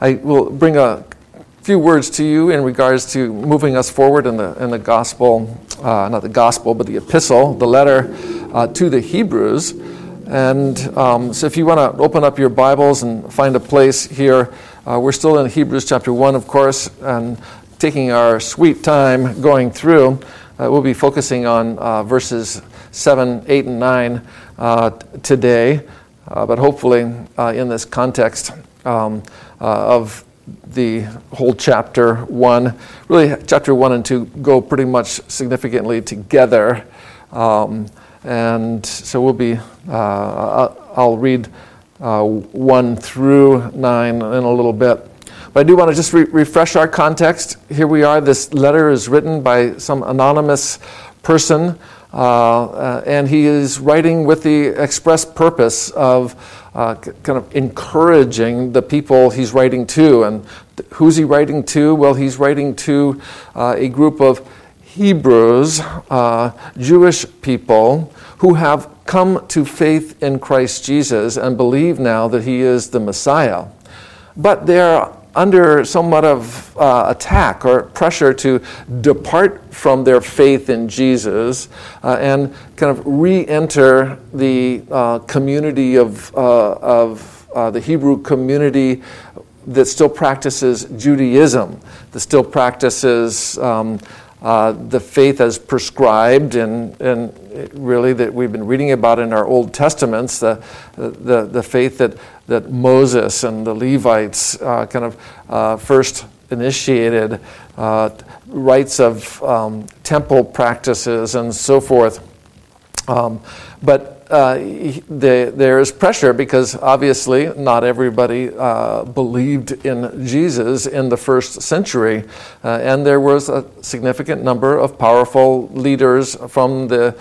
I will bring a few words to you in regards to moving us forward in the gospel, not the gospel, but the epistle, the letter to the Hebrews. And so if you want to open up your Bibles and find a place here, we're still in Hebrews chapter 1, of course, and taking our sweet time going through. We'll be focusing on verses 7, 8, and 9 today, but hopefully in this context of the whole chapter 1. Really, chapter 1 and 2 go pretty much significantly together. And so we'll be, I'll read 1 through 9 in a little bit. But I do want to just refresh our context. Here we are. This letter is written by some anonymous person, and he is writing with the express purpose of kind of encouraging the people he's writing to. And who's he writing to? Well, he's writing to a group of Hebrews, Jewish people, who have come to faith in Christ Jesus and believe now that he is the Messiah. But they're under somewhat of attack or pressure to depart from their faith in Jesus and kind of re-enter the community of the Hebrew community that still practices Judaism, that still practices the faith as prescribed and really that we've been reading about in our Old Testaments, the faith that Moses and the Levites kind of first initiated, rites of temple practices and so forth. But there is pressure because obviously not everybody believed in Jesus in the first century, and there was a significant number of powerful leaders from the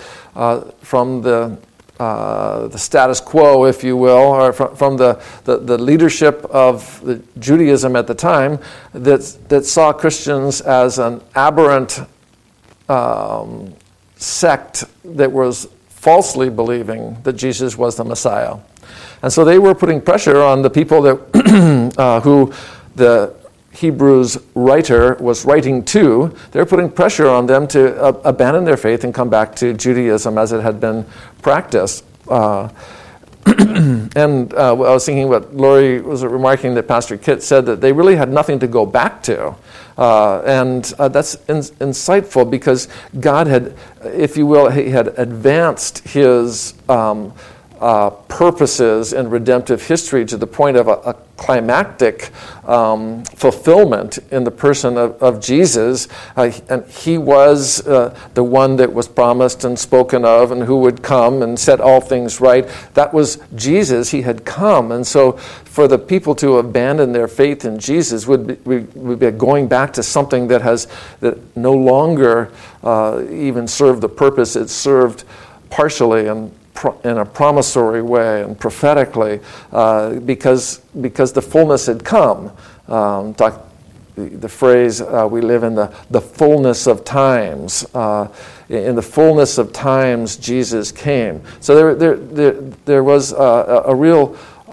status quo, if you will, or from the leadership of the Judaism at the time that saw Christians as an aberrant sect that was falsely believing that Jesus was the Messiah. And so they were putting pressure on the people that who the Hebrews writer was writing to. They were putting pressure on them to abandon their faith and come back to Judaism as it had been practiced. And I was thinking what Lori was remarking that Pastor Kit said, that they really had nothing to go back to. And that's insightful because God had, if you will, he had advanced his purposes in redemptive history to the point of a climactic fulfillment in the person of Jesus. And he was the one that was promised and spoken of and who would come and set all things right. That was Jesus. He had come. And so for the people to abandon their faith in Jesus would be going back to something that no longer even served the purpose it served partially and in a promissory way and prophetically, because the fullness had come. The phrase, we live in the fullness of times. In the fullness of times, Jesus came. So there was a real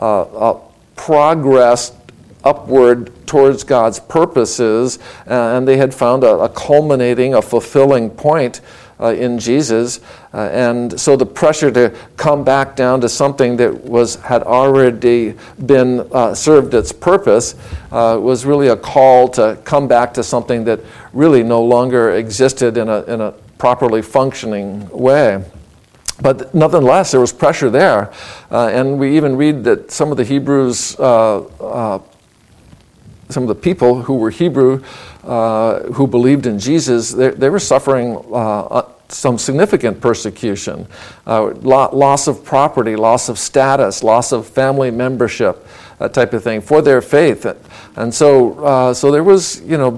progress upward towards God's purposes, and they had found a culminating, a fulfilling point in Jesus, and so the pressure to come back down to something that had already been served its purpose was really a call to come back to something that really no longer existed in a properly functioning way. But nonetheless, there was pressure there, and we even read that some of the Hebrews, some of the people who were Hebrew, who believed in Jesus, they were suffering some significant persecution, loss of property, loss of status, loss of family membership, that type of thing, for their faith. And so there was, a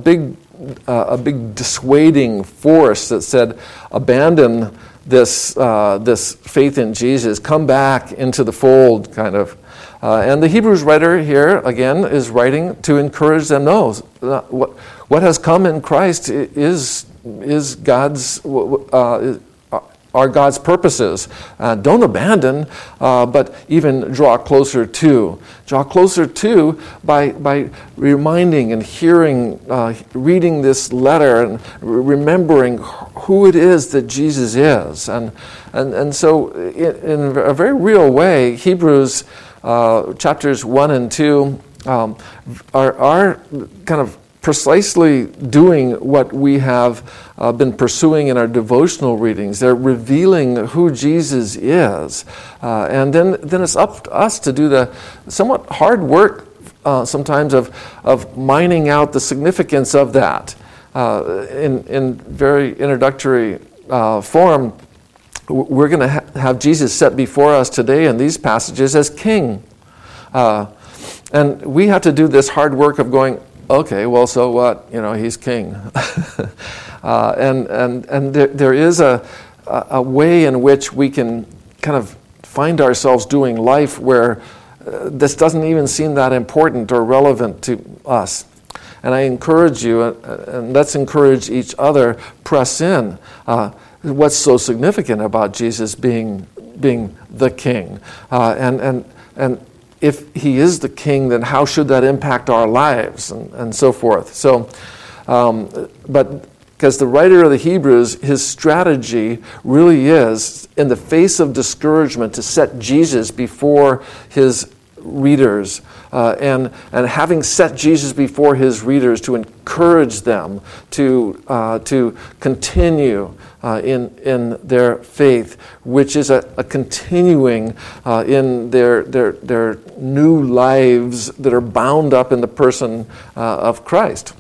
big dissuading force that said, abandon this faith in Jesus, come back into the fold, kind of. And the Hebrews writer here, again, is writing to encourage them. No, what has come in Christ is God's, are God's purposes. Don't abandon, but even draw closer to. Draw closer to by reminding and hearing, reading this letter and remembering who it is that Jesus is. And so in a very real way, Hebrews chapters 1 and 2 are kind of precisely doing what we have been pursuing in our devotional readings. They're revealing who Jesus is. And then it's up to us to do the somewhat hard work sometimes of mining out the significance of that. In very introductory form, we're going to have Jesus set before us today in these passages as King. And we have to do this hard work of going, okay, well, so what? He's king. and there is a way in which we can kind of find ourselves doing life where this doesn't even seem that important or relevant to us. And I encourage you, and let's encourage each other, press in. What's so significant about Jesus being the king? And if he is the king, then how should that impact our lives and so forth? So, but because the writer of the Hebrews, his strategy really is, in the face of discouragement, to set Jesus before his readers, and having set Jesus before his readers, to encourage them to continue in their faith, which is a continuing in their new lives that are bound up in the person of Christ.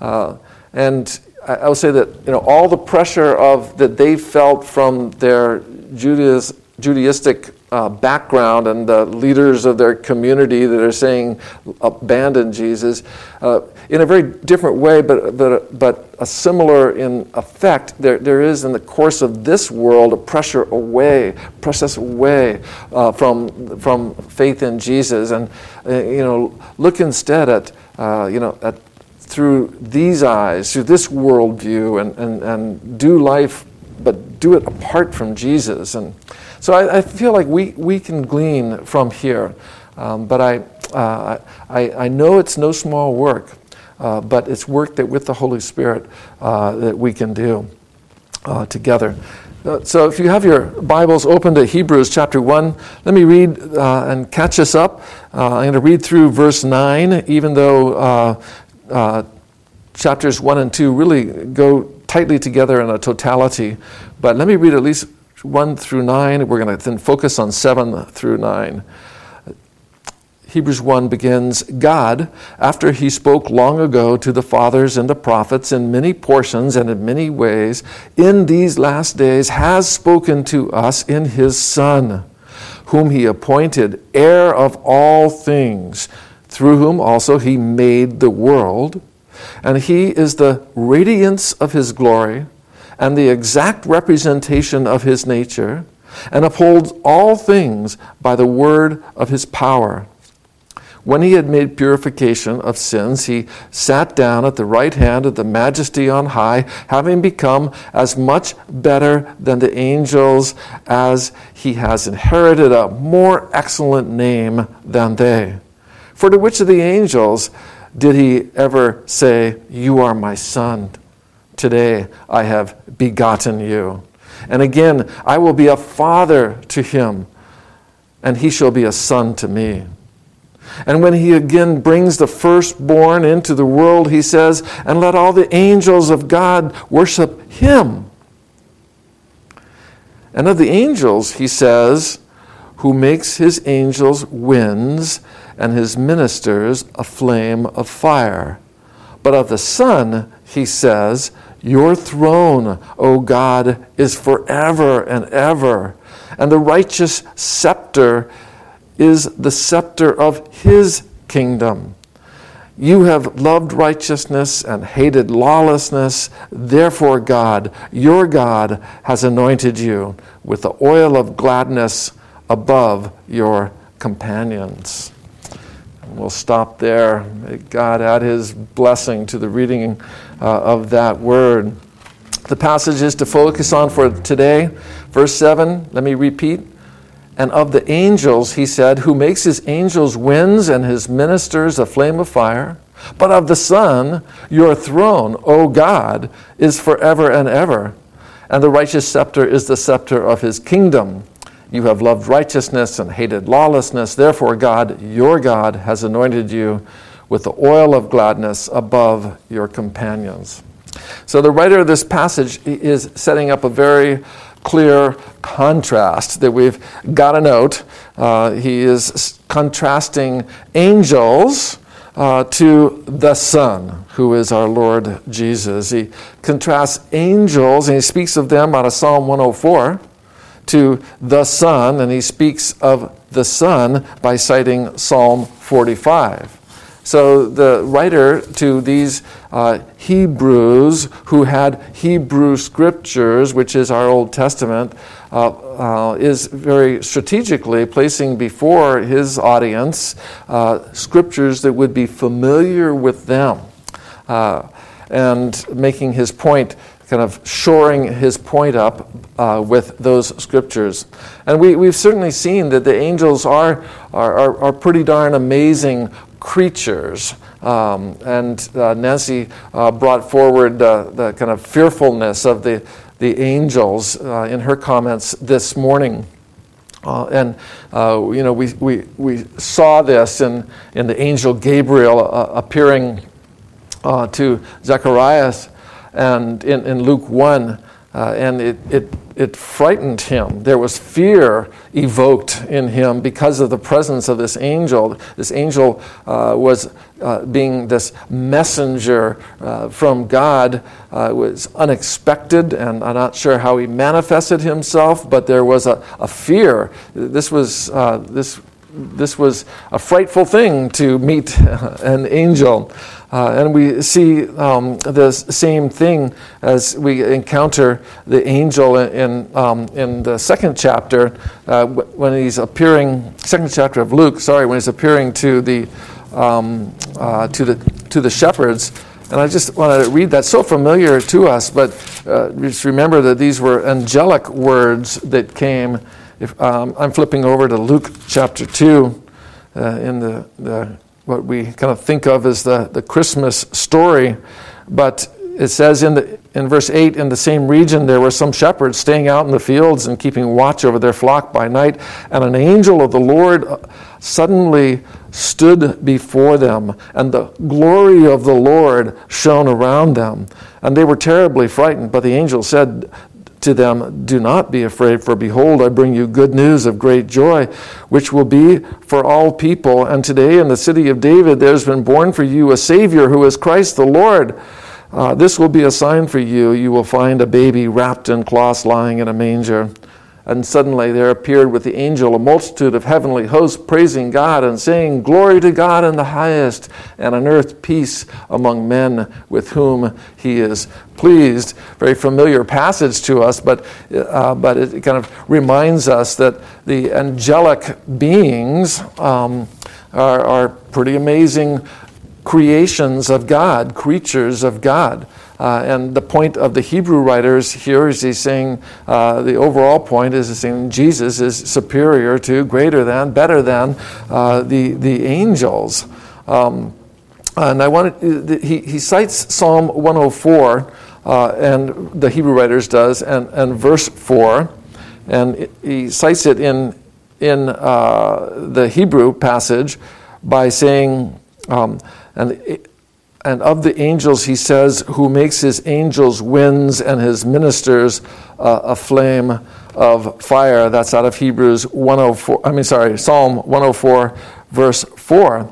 And I would say that all the pressure that they felt from their Judaistic background and the leaders of their community that are saying abandon Jesus, in a very different way, but a similar in effect, there is in the course of this world a press us away from faith in Jesus, and look instead at through these eyes, through this worldview, and do life, but do it apart from Jesus. And so I feel like we can glean from here, but I know it's no small work, but it's work that with the Holy Spirit that we can do together. So if you have your Bibles open to Hebrews chapter 1, let me read and catch us up. I'm going to read through verse 9, even though chapters 1 and 2 really go tightly together in a totality. But let me read at least 1 through 9. We're going to then focus on 7 through 9. Hebrews 1 begins, God, after he spoke long ago to the fathers and the prophets in many portions and in many ways, in these last days has spoken to us in his Son, whom he appointed heir of all things, through whom also he made the world. And he is the radiance of his glory and the exact representation of his nature, and upholds all things by the word of his power. When he had made purification of sins, he sat down at the right hand of the Majesty on high, having become as much better than the angels as he has inherited a more excellent name than they. For to which of the angels did he ever say, "You are my son. Today I have begotten you"? And again, I will be a father to him, and he shall be a son to me. And when he again brings the firstborn into the world, he says, and let all the angels of God worship him. And of the angels, he says, who makes his angels winds and his ministers a flame of fire. But of the Son, he says, your throne, O God, is forever and ever, and the righteous scepter is the scepter of his kingdom. You have loved righteousness and hated lawlessness. Therefore God, your God, has anointed you with the oil of gladness above your companions. And we'll stop there. May God add his blessing to the reading of that word. The passages to focus on for today, verse 7, let me repeat. And of the angels, he said, who makes his angels winds and his ministers a flame of fire. But of the Son, your throne, O God, is forever and ever. And the righteous scepter is the scepter of his kingdom. You have loved righteousness and hated lawlessness. Therefore, God, your God, has anointed you with the oil of gladness above your companions. So the writer of this passage is setting up a very clear contrast that we've got to note. He is contrasting angels to the Son, who is our Lord Jesus. He contrasts angels, and he speaks of them out of Psalm 104, to the Son, and he speaks of the Son by citing Psalm 45. So the writer to these Hebrews who had Hebrew scriptures, which is our Old Testament, is very strategically placing before his audience scriptures that would be familiar with them, and making his point, kind of shoring his point up with those scriptures. And we've certainly seen that the angels are pretty darn amazing creatures. And Nancy brought forward the kind of fearfulness of the angels in her comments this morning. We saw this in the angel Gabriel appearing to Zacharias and in Luke 1, and it frightened him. There was fear evoked in him because of the presence of this angel. This angel was being this messenger from God. It was unexpected, and I'm not sure how he manifested himself, but there was a fear. This was a frightful thing to meet an angel. And we see the same thing as we encounter the angel in the second chapter when he's appearing. Second chapter of Luke. When he's appearing to the shepherds. And I just want to read that, so familiar to us, but just remember that these were angelic words that came. I'm flipping over to Luke chapter 2 in the what we kind of think of as the Christmas story. But it says in verse 8, in the same region there were some shepherds staying out in the fields and keeping watch over their flock by night, and an angel of the Lord suddenly stood before them, and the glory of the Lord shone around them, and they were terribly frightened. But the angel said to them, "Do not be afraid, for behold, I bring you good news of great joy, which will be for all people. And today in the city of David there has been born for you a Savior, who is Christ the Lord. This will be a sign for you. You will find a baby wrapped in cloths lying in a manger." And suddenly there appeared with the angel a multitude of heavenly hosts, praising God and saying, "Glory to God in the highest, and on earth peace among men with whom he is pleased." Very familiar passage to us, but it kind of reminds us that the angelic beings are pretty amazing creations of God, creatures of God. And the point of the Hebrew writers here is he's saying, the overall point is saying Jesus is superior to, greater than, better than the angels. And I wanted, he cites Psalm 104, and the Hebrew writers does, and verse 4, and he cites it in the Hebrew passage by saying, and of the angels, he says, who makes his angels winds and his ministers a flame of fire. That's out of Psalm 104, verse 4.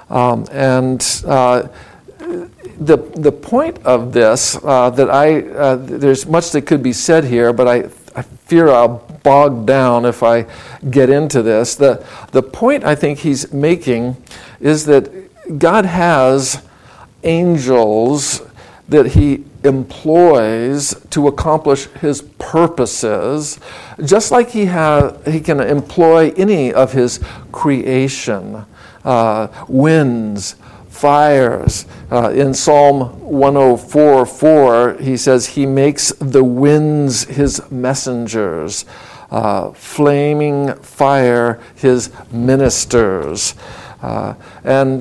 The point of this, there's much that could be said here, but I fear I'll bog down if I get into this. The point I think he's making is that God has angels that he employs to accomplish his purposes, just like he can employ any of his creation, winds, fires. In Psalm 104:4, he says, he makes the winds his messengers, flaming fire his ministers. And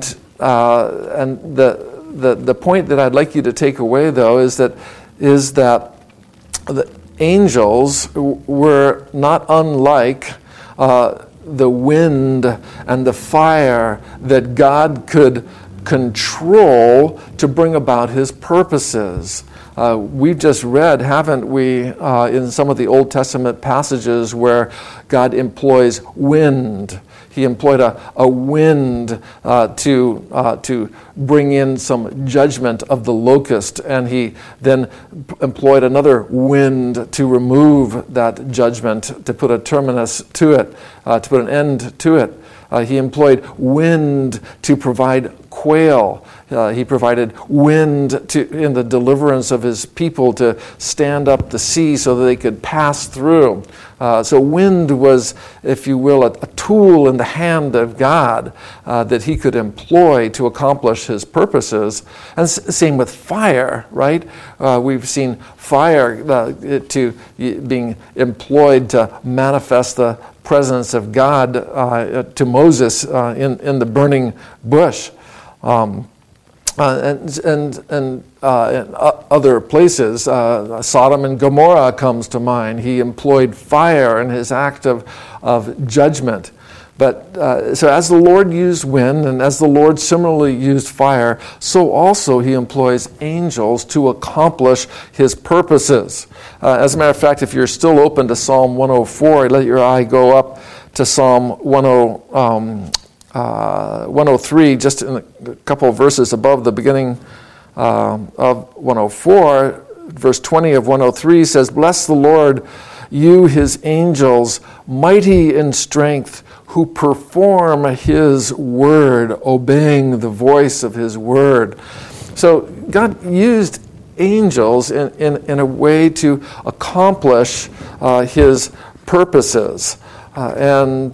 the point that I'd like you to take away, though, is that the angels were not unlike the wind and the fire that God could control to bring about his purposes. We've just read, haven't we, in some of the Old Testament passages where God employs wind. He employed a wind to bring in some judgment of the locust, and he then employed another wind to remove that judgment, to put a terminus to it, to put an end to it. He employed wind to provide quail. He provided wind in the deliverance of his people to stand up the sea so that they could pass through. So wind was, if you will, a tool in the hand of God that he could employ to accomplish his purposes. And same with fire, right? We've seen fire being employed to manifest the presence of God to Moses in the burning bush. And other places, Sodom and Gomorrah comes to mind. He employed fire in his act of judgment. But so as the Lord used wind, and as the Lord similarly used fire, so also he employs angels to accomplish his purposes. As a matter of fact, if you're still open to Psalm 104, let your eye go up to Psalm 103, just in a couple of verses above the beginning of 104. Verse 20 of 103 says, "Bless the Lord, you his angels, mighty in strength, who perform his word, obeying the voice of his word." So God used angels in a way to accomplish his purposes. And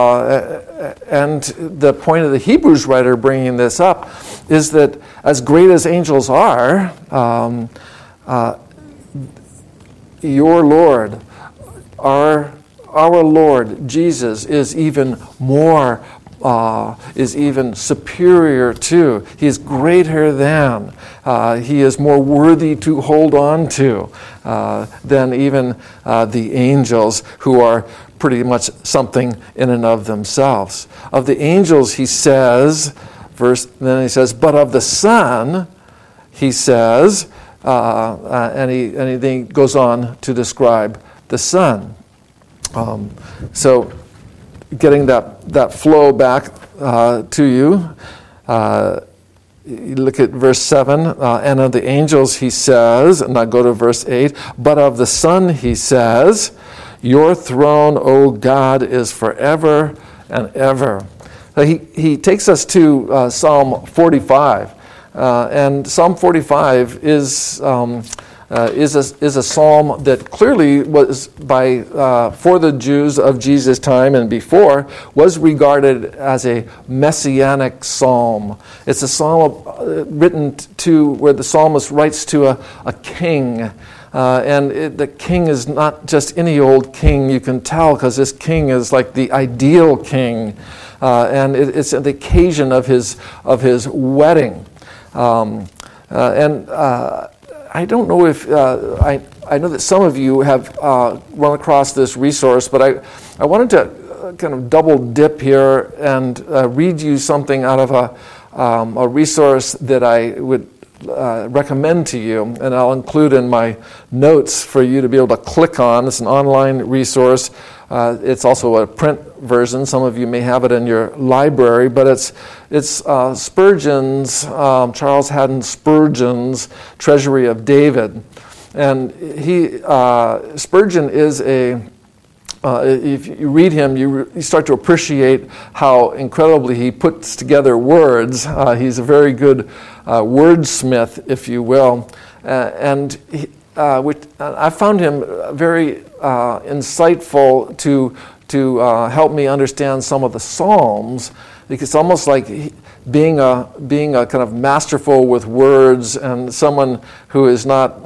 the point of the Hebrews writer bringing this up is that as great as angels are, your Lord, our Lord Jesus is even more, is even superior to. He is greater than. He is more worthy to hold on to than even the angels, who are pretty much something in and of themselves. Of the angels, he says, then he says, but of the Son, he says, and he then goes on to describe the Son. So getting that flow back to you, you look at verse 7, and of the angels he says, and I go to verse 8, but of the Son he says, your throne, O God, is forever and ever. He takes us to Psalm 45, and Psalm 45 is a psalm that clearly was for the Jews of Jesus' time and before was regarded as a messianic psalm. It's a psalm written to where the psalmist writes to a king. The king is not just any old king, you can tell, because this king is like the ideal king. And it's the occasion of his wedding. I don't know if, I know that some of you have run across this resource, but I wanted to kind of double dip here and read you something out of a resource that I would recommend to you, and I'll include in my notes for you to be able to click on. It's an online resource. It's also a print version. Some of you may have it in your library, but it's Spurgeon's, Charles Haddon Spurgeon's Treasury of David. And Spurgeon is if you read him, you start to appreciate how incredibly he puts together words. He's a very good wordsmith, if you will. I found him very insightful to help me understand some of the Psalms, because it's almost like being a kind of masterful with words and someone who is not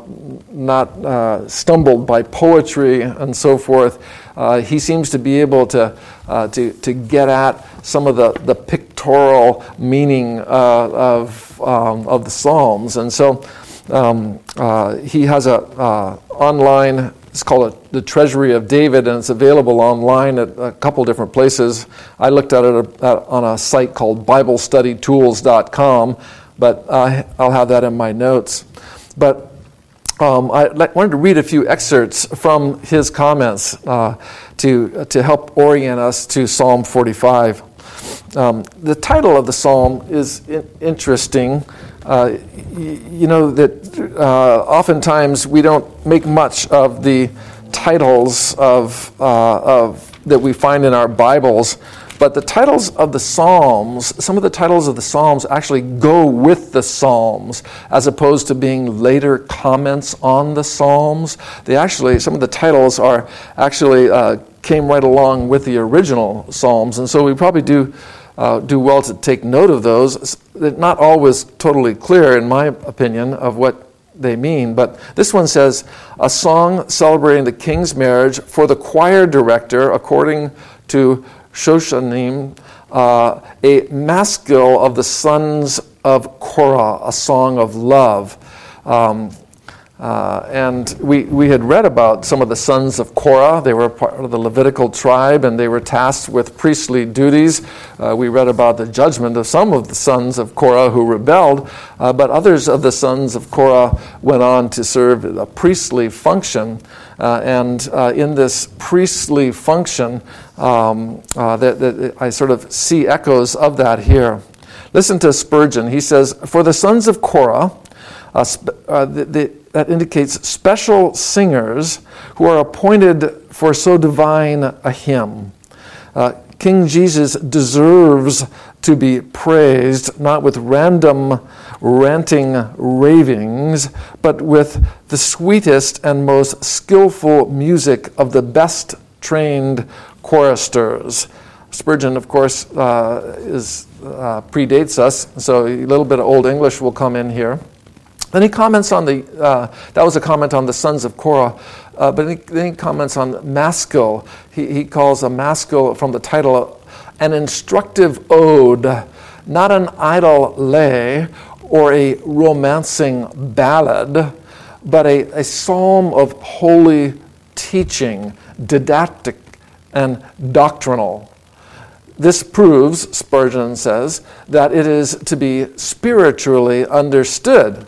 stumbled by poetry and so forth. He seems to be able to get at some of the pictorial meaning of the Psalms, and so he has a online. It's called The Treasury of David, and it's available online at a couple different places. I looked at it on a site called BibleStudyTools.com, but I'll have that in my notes. But I wanted to read a few excerpts from his comments to help orient us to Psalm 45. The title of the psalm is interesting. You know that oftentimes we don't make much of the titles of that we find in our Bibles, but the titles of the Psalms, some of the titles of the Psalms actually go with the Psalms, as opposed to being later comments on the Psalms. Some of the titles are actually came right along with the original Psalms, and so we probably do well to take note of those. They're not always totally clear, in my opinion, of what they mean. But this one says, a song celebrating the king's marriage for the choir director, according to Shoshanim, a maskil of the sons of Korah, a song of love. And we had read about some of the sons of Korah. They were part of the Levitical tribe, and they were tasked with priestly duties. We read about the judgment of some of the sons of Korah who rebelled, but others of the sons of Korah went on to serve a priestly function. And in this priestly function, that I sort of see echoes of that here. Listen to Spurgeon. He says, for the sons of Korah, that indicates special singers who are appointed for so divine a hymn. King Jesus deserves to be praised, not with random ranting ravings, but with the sweetest and most skillful music of the best trained choristers. Spurgeon, of course, predates us, so a little bit of Old English will come in here. Then he comments on that was a comment on the sons of Korah, but then he comments on maskil. He calls a maskil from the title an instructive ode, not an idle lay or a romancing ballad, but a psalm of holy teaching, didactic and doctrinal. This proves, Spurgeon says, that it is to be spiritually understood.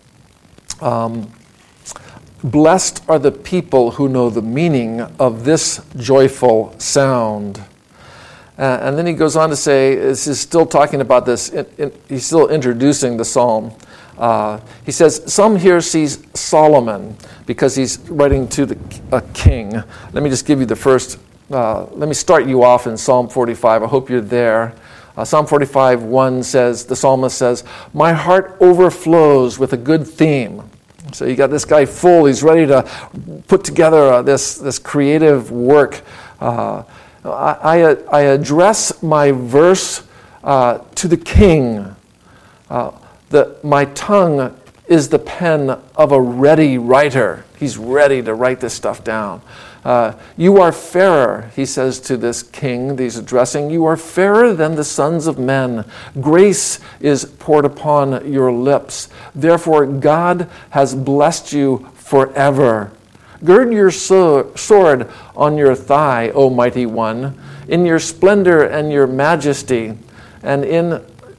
Blessed are the people who know the meaning of this joyful sound. And then he goes on to say, this is still talking about this, he's still introducing the psalm. He says, some here sees Solomon because he's writing to a king. Let me just give you the first, let me start you off in Psalm 45. I hope you're there. Psalm 45:1 says, the psalmist says, my heart overflows with a good theme. So you got this guy full, he's ready to put together this creative work. I address my verse to the king. My tongue is the pen of a ready writer. He's ready to write this stuff down. You are fairer, he says to this king, he's addressing, you are fairer than the sons of men. Grace is poured upon your lips. Therefore, God has blessed you forever. Gird your sword on your thigh, O mighty one, in your splendor and your majesty, and in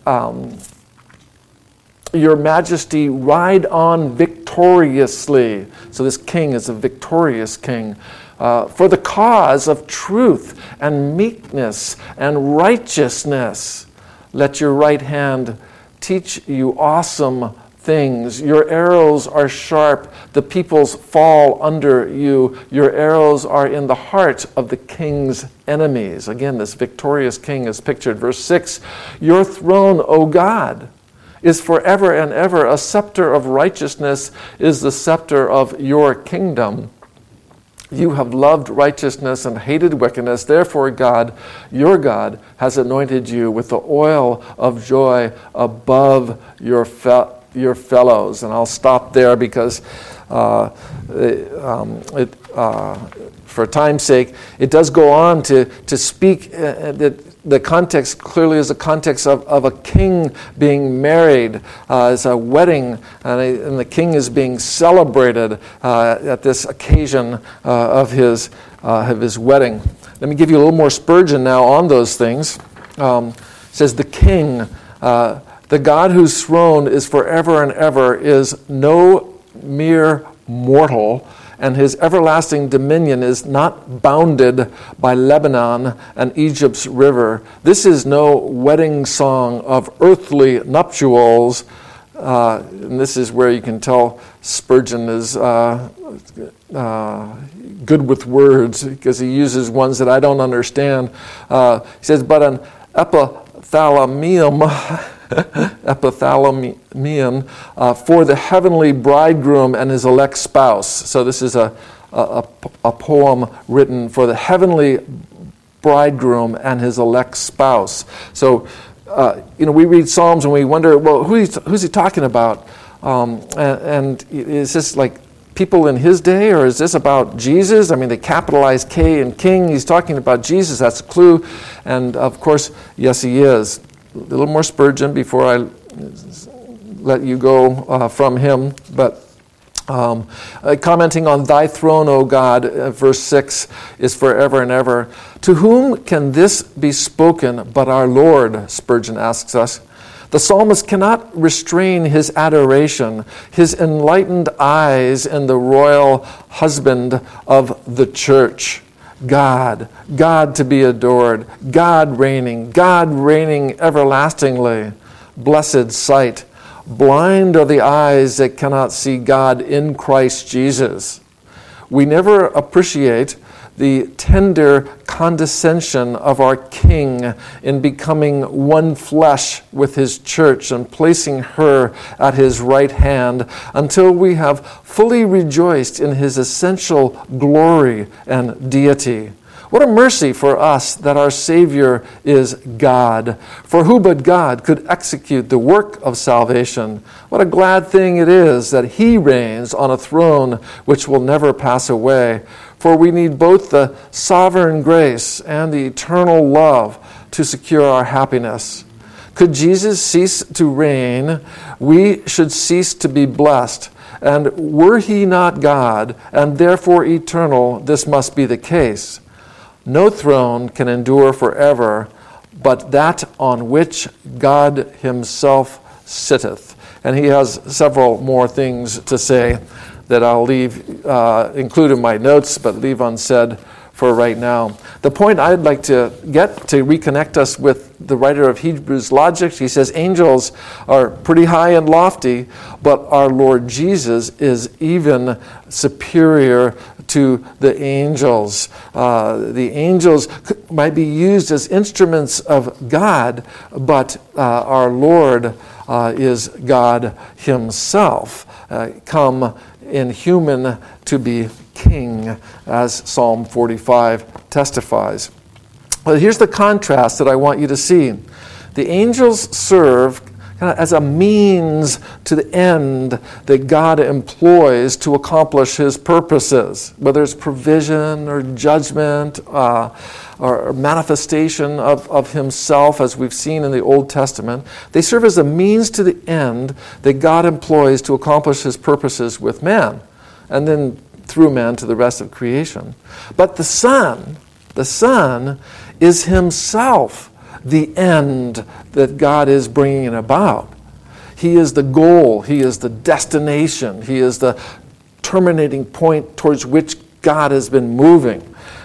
your majesty ride on victoriously. So this king is a victorious king. For the cause of truth and meekness and righteousness, let your right hand teach you awesome things. Your arrows are sharp. The peoples fall under you. Your arrows are in the heart of the king's enemies. Again, this victorious king is pictured. Verse 6, your throne, O God, is forever and ever. A scepter of righteousness is the scepter of your kingdom. You have loved righteousness and hated wickedness. Therefore, God, your God, has anointed you with the oil of joy above your fellows. And I'll stop there because for time's sake, it does go on to speak that the context clearly is the context of a king being married. It's a wedding, and the king is being celebrated at this occasion of his wedding. Let me give you a little more Spurgeon now on those things. It says, the king, the God whose throne is forever and ever, is no mere mortal, and his everlasting dominion is not bounded by Lebanon and Egypt's river. This is no wedding song of earthly nuptials. And this is where you can tell Spurgeon is good with words, because he uses ones that I don't understand. He says, but an epithalamium for the heavenly bridegroom and his elect spouse. So this is a poem written for the heavenly bridegroom and his elect spouse. So, we read Psalms and we wonder, well, who's he talking about? And is this like people in his day, or is this about Jesus? I mean, they capitalize K in king. He's talking about Jesus. That's a clue. And of course, yes, he is. A little more Spurgeon before I let you go from him. But commenting on thy throne, O God, verse 6 is forever and ever. To whom can this be spoken but our Lord? Spurgeon asks us. The psalmist cannot restrain his adoration, his enlightened eyes in the royal husband of the church. God to be adored, God reigning everlastingly. Blessed sight. Blind are the eyes that cannot see God in Christ Jesus. We never appreciate the tender condescension of our King in becoming one flesh with his church and placing her at his right hand until we have fully rejoiced in his essential glory and deity. What a mercy for us that our Savior is God. For who but God could execute the work of salvation? What a glad thing it is that he reigns on a throne which will never pass away. For we need both the sovereign grace and the eternal love to secure our happiness. Could Jesus cease to reign, we should cease to be blessed. And were he not God, and therefore eternal, this must be the case. No throne can endure forever, but that on which God himself sitteth. And he has several more things to say that I'll include in my notes, but leave unsaid for right now. The point I'd like to get to reconnect us with the writer of Hebrews' logic, he says angels are pretty high and lofty, but our Lord Jesus is even superior to the angels. The angels might be used as instruments of God, but our Lord is God himself, come in human to be king, as Psalm 45 testifies. But here's the contrast that I want you to see. The angels serve kind of as a means to the end that God employs to accomplish his purposes, whether it's provision or judgment or manifestation of himself, as we've seen in the Old Testament. They serve as a means to the end that God employs to accomplish his purposes with man, and then through man to the rest of creation. But the Son is himself the end that God is bringing about. He is the goal. He is the destination. He is the terminating point towards which God has been moving.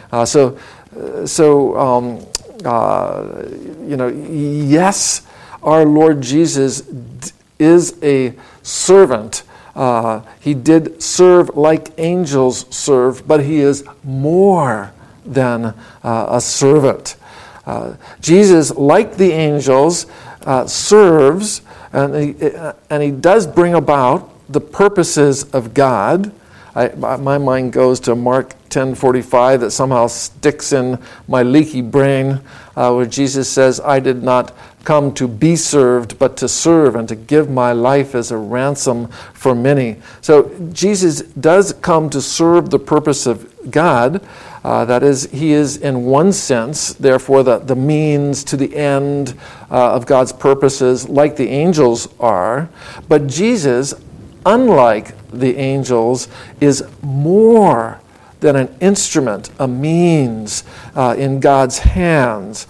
Yes, our Lord Jesus is a servant. He did serve like angels serve, but he is more than a servant. Jesus, like the angels, serves, and he does bring about the purposes of God. My mind goes to Mark 10:45 that somehow sticks in my leaky brain, where Jesus says, "I did not come to be served, but to serve and to give my life as a ransom for many." So Jesus does come to serve the purpose of God. That is, he is in one sense, therefore, the means to the end of God's purposes, like the angels are. But Jesus, unlike the angels, is more than an instrument, a means in God's hands,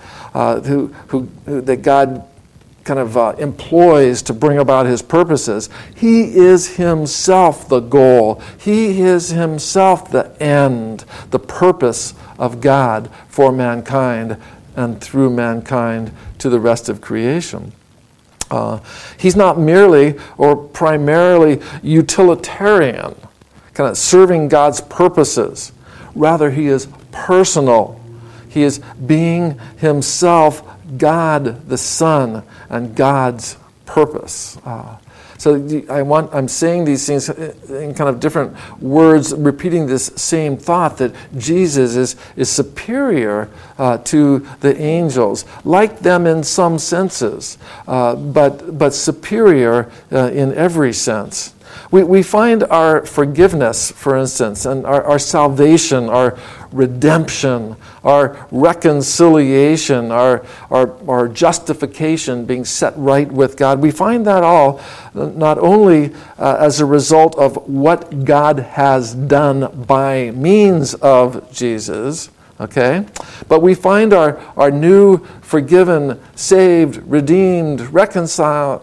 that God kind of employs to bring about his purposes. He is himself the goal. He is himself the end, the purpose of God for mankind and through mankind to the rest of creation. He's not merely or primarily utilitarian, kind of serving God's purposes. Rather, he is personal. He is being himself God the Son and God's purpose. So I'm saying these things in kind of different words, repeating this same thought that Jesus is superior to the angels, like them in some senses, but superior in every sense. We find our forgiveness, for instance, and our salvation, our redemption, our reconciliation, our justification, being set right with God. We find that all not only as a result of what God has done by means of Jesus, okay, but we find our new, forgiven, saved, redeemed, reconciled,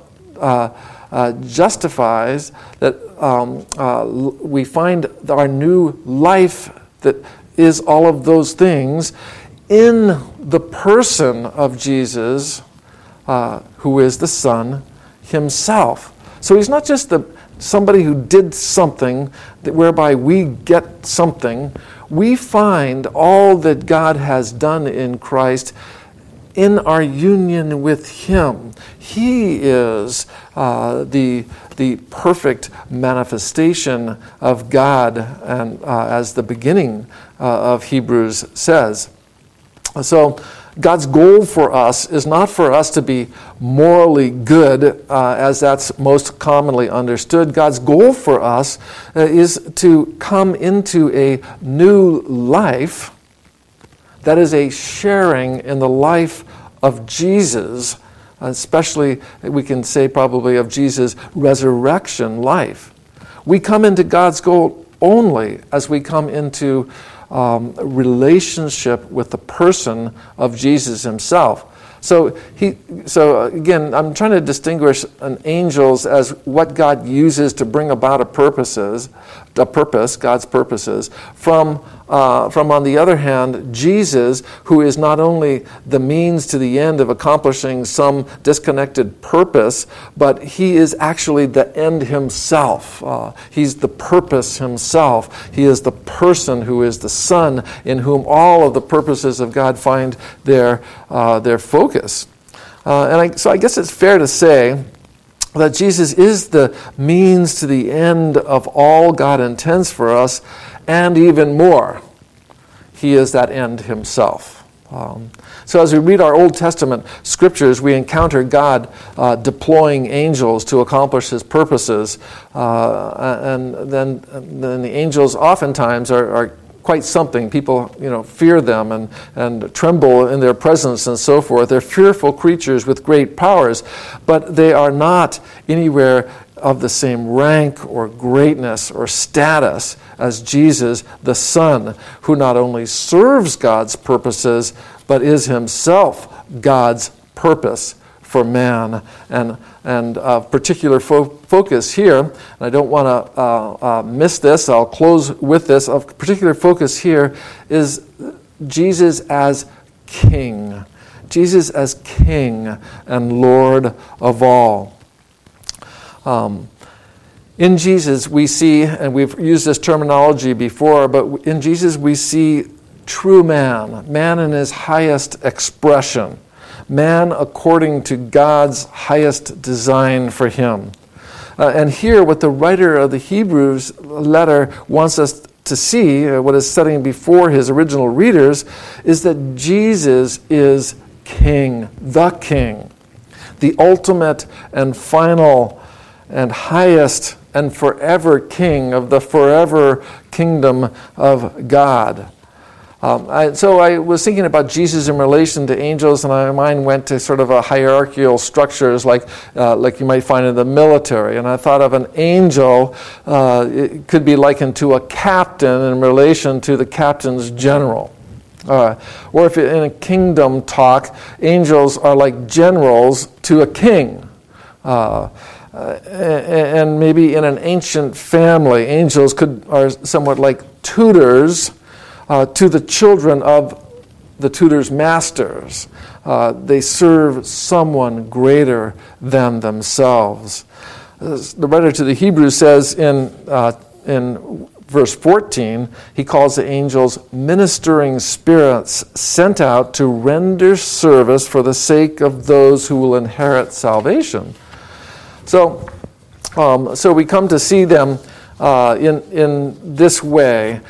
justifies, that we find our new life that is all of those things in the person of Jesus, who is the Son himself. So he's not just somebody who did something whereby we get something. We find all that God has done in Christ in our union with him. He is the perfect manifestation of God, and as the beginning of Hebrews says. So God's goal for us is not for us to be morally good, as that's most commonly understood. God's goal for us is to come into a new life that is a sharing in the life of Jesus, especially we can say probably of Jesus' resurrection life. We come into God's goal only as we come into relationship with the person of Jesus himself. So again, I'm trying to distinguish angels as what God uses to bring about God's purposes, from on the other hand, Jesus, who is not only the means to the end of accomplishing some disconnected purpose, but he is actually the end himself. He's the purpose himself. He is the person who is the Son, in whom all of the purposes of God find their focus. So I guess it's fair to say that Jesus is the means to the end of all God intends for us, and even more, he is that end himself. So as we read our Old Testament scriptures, we encounter God deploying angels to accomplish his purposes, and then the angels oftentimes are quite something. People, fear them and tremble in their presence and so forth. They're fearful creatures with great powers, but they are not anywhere of the same rank or greatness or status as Jesus, the Son, who not only serves God's purposes, but is himself God's purpose for man. And particular focus here, and I don't want to miss this, I'll close with this, of particular focus here is Jesus as King. Jesus as King and Lord of all. In Jesus we see, and we've used this terminology before, but in Jesus we see true man in his highest expression, man according to God's highest design for him. And here what the writer of the Hebrews letter wants us to see, what is setting before his original readers, is that Jesus is King, the ultimate and final and highest and forever King of the forever kingdom of God. So I was thinking about Jesus in relation to angels, and my mind went to sort of a hierarchical structures like you might find in the military. And I thought of an angel, it could be likened to a captain in relation to the captain's general. Or if in a kingdom talk, angels are like generals to a king. And maybe in an ancient family, angels are somewhat like tutors to the children of the tutor's masters. They serve someone greater than themselves. The writer to the Hebrews says in verse 14, he calls the angels ministering spirits sent out to render service for the sake of those who will inherit salvation. So we come to see them in this way,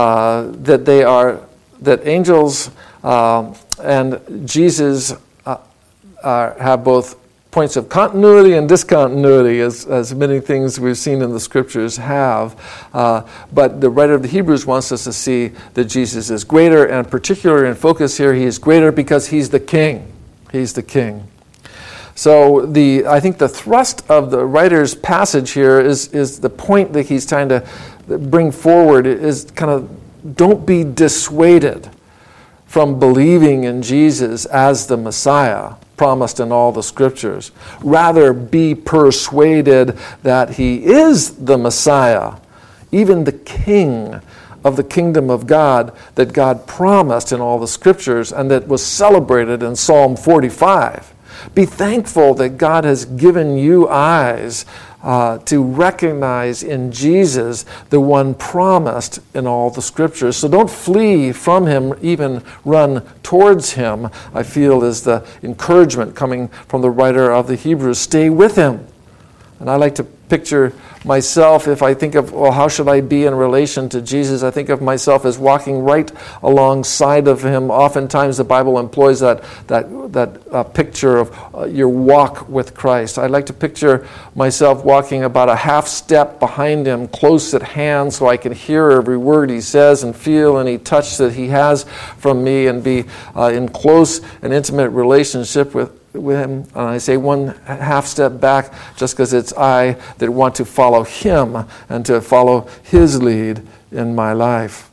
that angels and Jesus have both points of continuity and discontinuity, as many things we've seen in the scriptures have. But the writer of the Hebrews wants us to see that Jesus is greater, and particularly in focus here, he is greater because he's the king. He's the king. So I think the thrust of the writer's passage here is the point that he's trying to bring forward is kind of, don't be dissuaded from believing in Jesus as the Messiah promised in all the scriptures. Rather, be persuaded that he is the Messiah, even the King of the kingdom of God that God promised in all the scriptures and that was celebrated in Psalm 45. Be thankful that God has given you eyes to recognize in Jesus the one promised in all the scriptures. So don't flee from him, even run towards him, I feel is the encouragement coming from the writer of the Hebrews. Stay with him. And I like to picture myself, if I think of, well, how should I be in relation to Jesus? I think of myself as walking right alongside of him. Oftentimes the Bible employs that picture of your walk with Christ. I like to picture myself walking about a half step behind him, close at hand, so I can hear every word he says and feel any touch that he has from me, and be in close and intimate relationship with him. And I say one half step back just because it's I that want to follow him and to follow his lead in my life.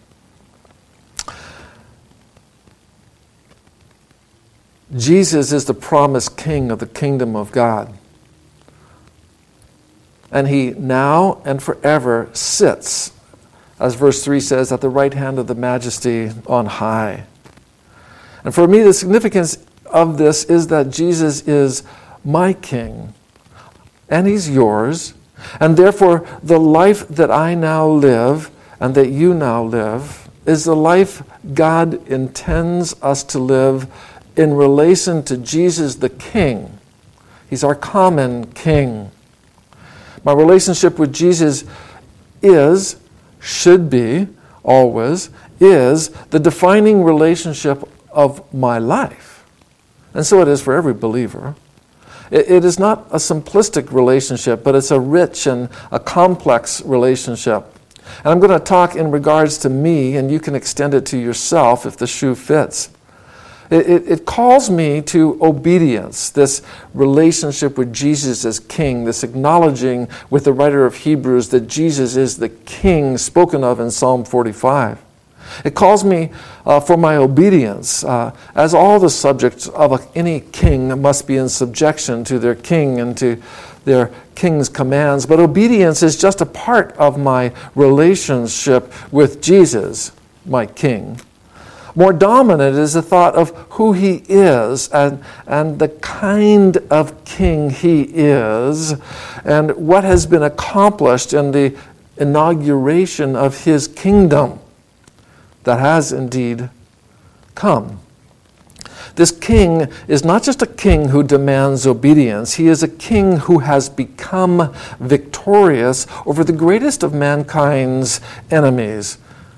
Jesus is the promised King of the kingdom of God. And he now and forever sits, as verse 3 says, at the right hand of the Majesty on high. And for me, the significance of this is that Jesus is my King, and he's yours, and therefore the life that I now live and that you now live is the life God intends us to live in relation to Jesus the King. He's our common King. My relationship with Jesus should be, always, is the defining relationship of my life. And so it is for every believer. It is not a simplistic relationship, but it's a rich and a complex relationship. And I'm going to talk in regards to me, and you can extend it to yourself if the shoe fits. It calls me to obedience, this relationship with Jesus as King, this acknowledging with the writer of Hebrews that Jesus is the King spoken of in Psalm 45. It calls me for my obedience, as all the subjects of any king must be in subjection to their king and to their king's commands. But obedience is just a part of my relationship with Jesus, my King. More dominant is the thought of who he is and the kind of king he is and what has been accomplished in the inauguration of his kingdom that has indeed come. This king is not just a king who demands obedience. He is a king who has become victorious over the greatest of mankind's enemies,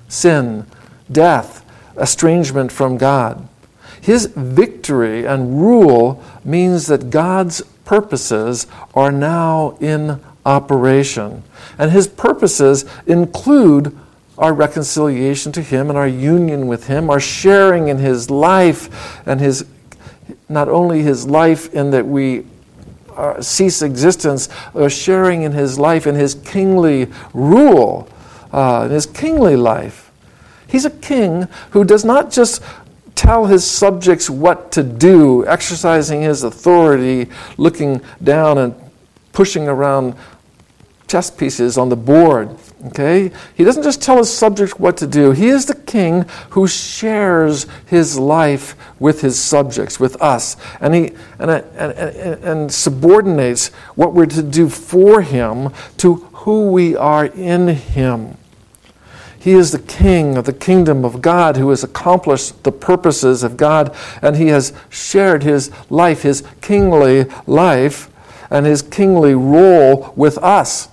sin, death, estrangement from God. His victory and rule means that God's purposes are now in operation. And his purposes include our reconciliation to him and our union with him, our sharing in his life, and his not only his life in that we cease existence, or sharing in his life, in his kingly rule, in his kingly life. He's a king who does not just tell his subjects what to do, exercising his authority, looking down and pushing around chess pieces on the board. Okay? He doesn't just tell his subjects what to do. He is the king who shares his life with his subjects, with us. And he and subordinates what we're to do for him to who we are in him. He is the king of the kingdom of God who has accomplished the purposes of God, and he has shared his life, his kingly life, and his kingly role with us,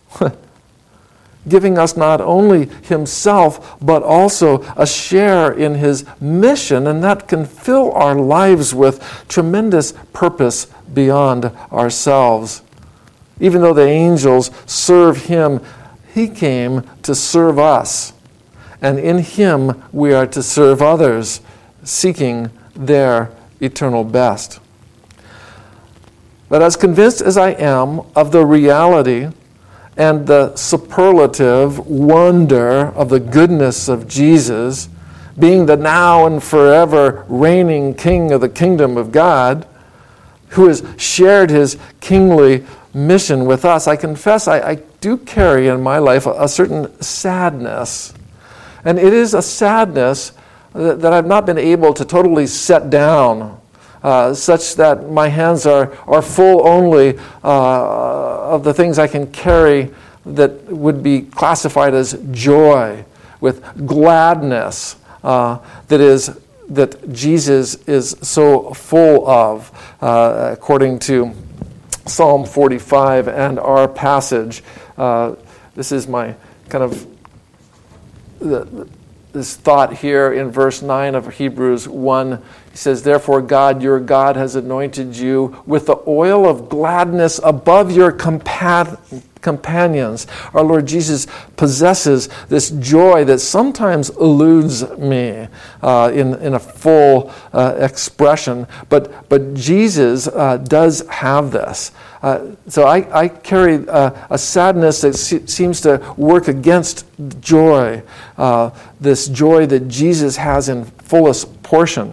giving us not only himself, but also a share in his mission, and that can fill our lives with tremendous purpose beyond ourselves. Even though the angels serve him, he came to serve us, and in him we are to serve others, seeking their eternal best. But as convinced as I am of the reality and the superlative wonder of the goodness of Jesus, being the now and forever reigning King of the kingdom of God, who has shared his kingly mission with us, I confess I do carry in my life a certain sadness. And it is a sadness that I've not been able to totally set down, such that my hands are full only of the things I can carry that would be classified as joy, with gladness that Jesus is so full of, according to Psalm 45 and our passage. This is my kind of this thought here in verse 9 of Hebrews 1. He says, "Therefore God, your God, has anointed you with the oil of gladness above your companions." Our Lord Jesus possesses this joy that sometimes eludes me in a full expression, but Jesus does have this. So I carry a sadness that seems to work against joy, this joy that Jesus has in fullest portion.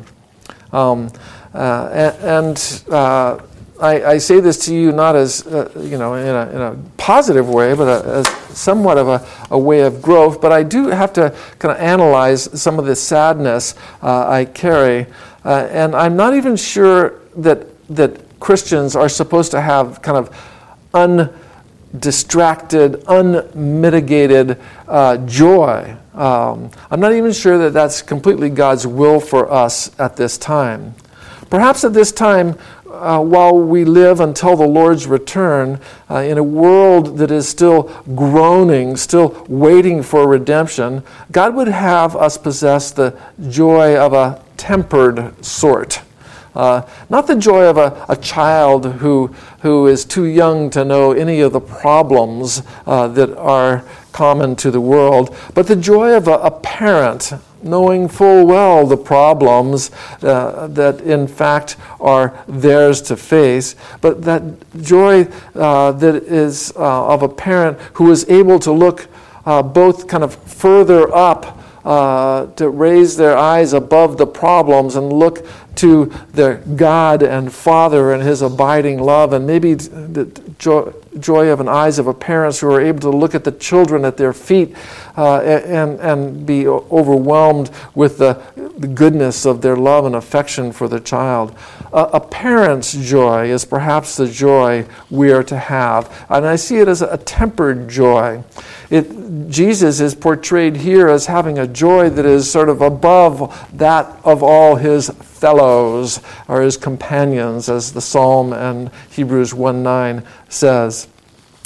I say this to you not as in a positive way, but as somewhat of a way of growth. But I do have to kind of analyze some of the sadness I carry, and I'm not even sure that Christians are supposed to have kind of undistracted, unmitigated joy. I'm not even sure that that's completely God's will for us at this time. Perhaps at this time, while we live until the Lord's return, in a world that is still groaning, still waiting for redemption, God would have us possess the joy of a tempered sort. Not the joy of a child who is too young to know any of the problems that are common to the world, but the joy of a parent knowing full well the problems that in fact are theirs to face, but that joy that is of a parent who is able to look both kind of further up, to raise their eyes above the problems and look to their God and Father and his abiding love, and maybe the joy of an eyes of a parents who are able to look at the children at their feet and be overwhelmed with the goodness of their love and affection for the child. A parent's joy is perhaps the joy we are to have, and I see it as a tempered joy. Jesus is portrayed here as having a joy that is sort of above that of all his fellows or his companions, as the Psalm and Hebrews 1:9 says.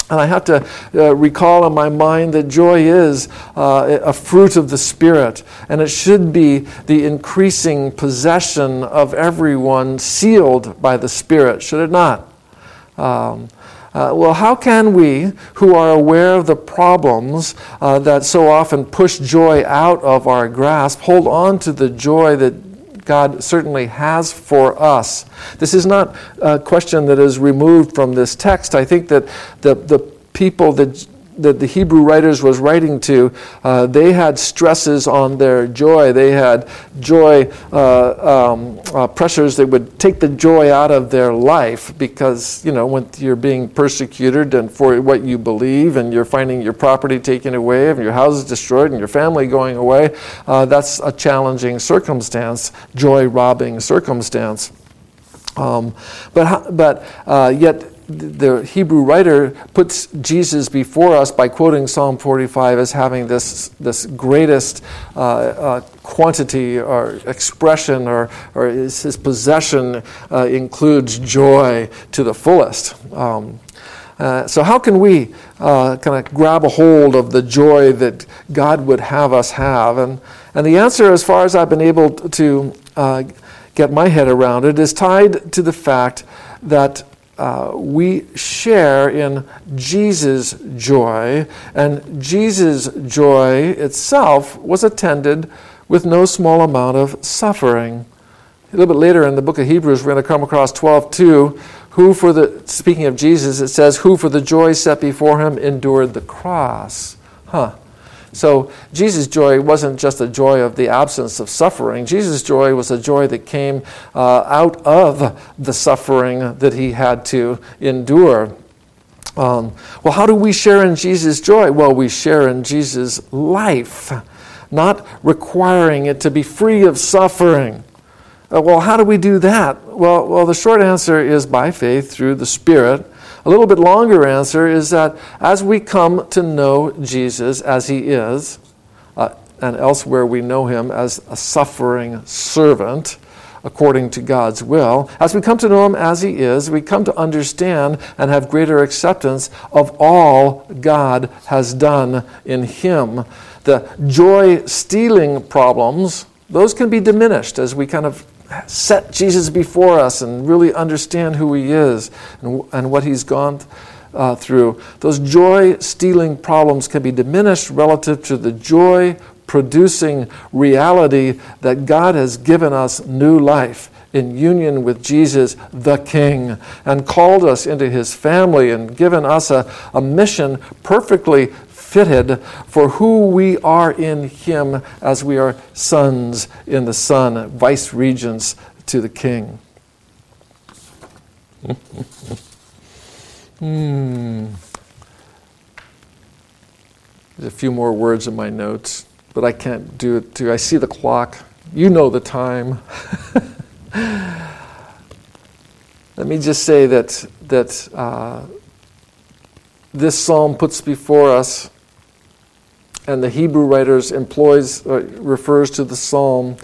And I have to recall in my mind that joy is a fruit of the Spirit, and it should be the increasing possession of everyone sealed by the Spirit, should it not? Well, how can we, who are aware of the problems that so often push joy out of our grasp, hold on to the joy that God certainly has for us? This is not a question that is removed from this text. I think that the people that the Hebrew writers was writing to, they had stresses on their joy. They had joy pressures that would take the joy out of their life, because, when you're being persecuted and for what you believe, and you're finding your property taken away and your house is destroyed and your family going away, that's a challenging circumstance, joy-robbing circumstance. But yet the Hebrew writer puts Jesus before us by quoting Psalm 45 as having this greatest quantity or expression, or his possession includes joy to the fullest. So how can we kind of grab a hold of the joy that God would have us have? And the answer, as far as I've been able to get my head around it, is tied to the fact that we share in Jesus' joy, and Jesus' joy itself was attended with no small amount of suffering. A little bit later in the book of Hebrews, we're going to come across 12:2, speaking of Jesus, it says, who for the joy set before him endured the cross. So Jesus' joy wasn't just a joy of the absence of suffering. Jesus' joy was a joy that came out of the suffering that he had to endure. Well, how do we share in Jesus' joy? Well, we share in Jesus' life, not requiring it to be free of suffering. Well, how do we do that? Well, the short answer is by faith through the Spirit. A little bit longer answer is that as we come to know Jesus as he is, and elsewhere we know him as a suffering servant, according to God's will, as we come to know him as he is, we come to understand and have greater acceptance of all God has done in him. The joy-stealing problems, those can be diminished as we kind of set Jesus before us and really understand who he is and what he's gone through. Those joy-stealing problems can be diminished relative to the joy-producing reality that God has given us new life in union with Jesus the King, and called us into his family and given us a mission perfectly fitted for who we are in him, as we are sons in the Son, vice regents to the King. There's a few more words in my notes, but I can't do it too. I see the clock. You know the time. Let me just say that this psalm puts before us, and the Hebrew writers refers to the psalm,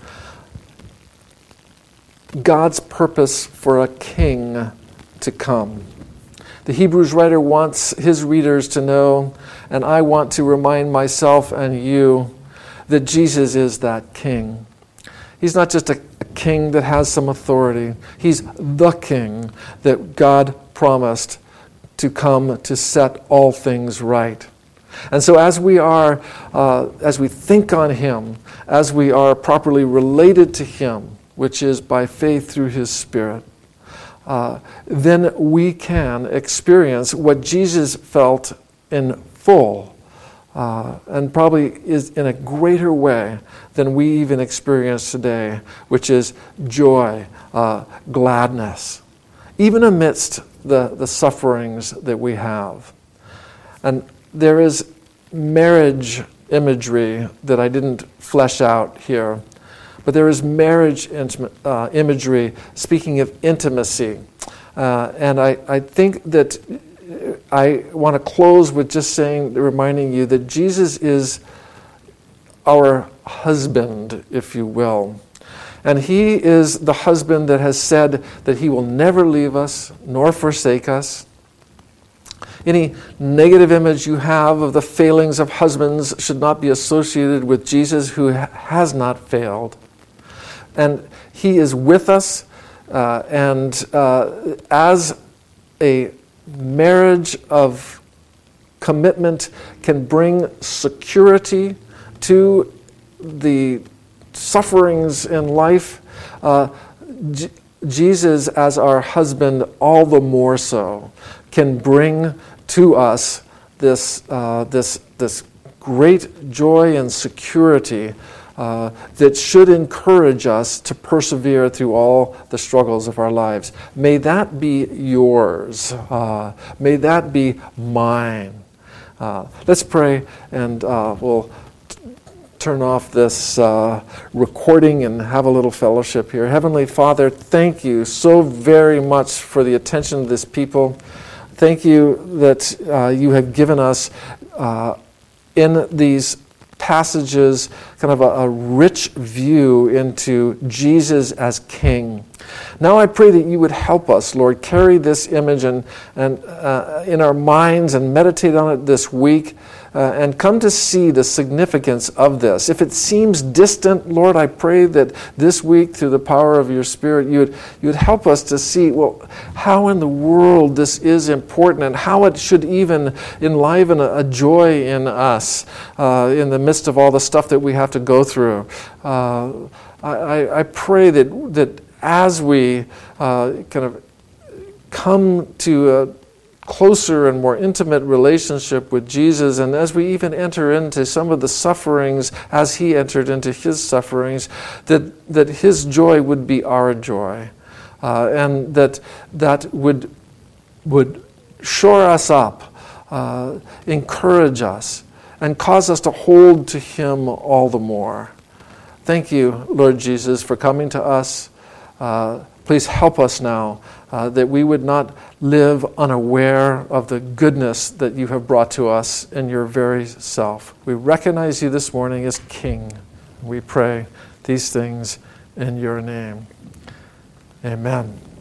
God's purpose for a king to come. The Hebrews writer wants his readers to know, and I want to remind myself and you, that Jesus is that king. He's not just a king that has some authority. He's the king that God promised to come to set all things right. And so as we think on him, as we are properly related to him, which is by faith through his Spirit, then we can experience what Jesus felt in full, and probably is in a greater way than we even experience today, which is joy, gladness, even amidst the sufferings that we have. And there is marriage imagery that I didn't flesh out here, but there is marriage imagery, speaking of intimacy. And I think that I want to close with just reminding you that Jesus is our husband, if you will. And he is the husband that has said that he will never leave us nor forsake us. Any negative image you have of the failings of husbands should not be associated with Jesus, who has not failed. And he is with us, and as a marriage of commitment can bring security to the sufferings in life, Jesus as our husband all the more so can bring to us this great joy and security that should encourage us to persevere through all the struggles of our lives. May that be yours. May that be mine. Let's pray, and we'll turn off this recording and have a little fellowship here. Heavenly Father, thank you so very much for the attention of this people. Thank you that you have given us in these passages kind of a rich view into Jesus as King. Now I pray that you would help us, Lord, carry this image and in our minds and meditate on it this week and come to see the significance of this. If it seems distant, Lord, I pray that this week, through the power of your Spirit, you would help us to see, well, how in the world this is important and how it should even enliven a joy in us in the midst of all the stuff that we have to go through. I pray that as we kind of come to a closer and more intimate relationship with Jesus, and as we even enter into some of the sufferings as he entered into his sufferings, that his joy would be our joy, and that would shore us up, encourage us, and cause us to hold to him all the more. Thank you, Lord Jesus, for coming to us. Please help us now that we would not live unaware of the goodness that you have brought to us in your very self. We recognize you this morning as King. We pray these things in your name. Amen.